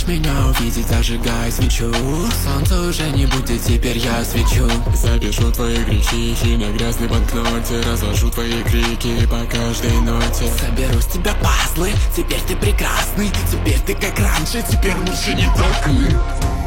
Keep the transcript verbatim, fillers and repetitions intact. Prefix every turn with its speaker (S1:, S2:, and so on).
S1: меня увидеть, зажигай свечу. Солнце уже не будет, теперь я свечу.
S2: Запишу твои гречихи на грязной банкноте, разложу твои крики по каждой ноте.
S1: Соберу с тебя пазлы, теперь ты прекрасный. Теперь ты как раньше, теперь лучше не такой.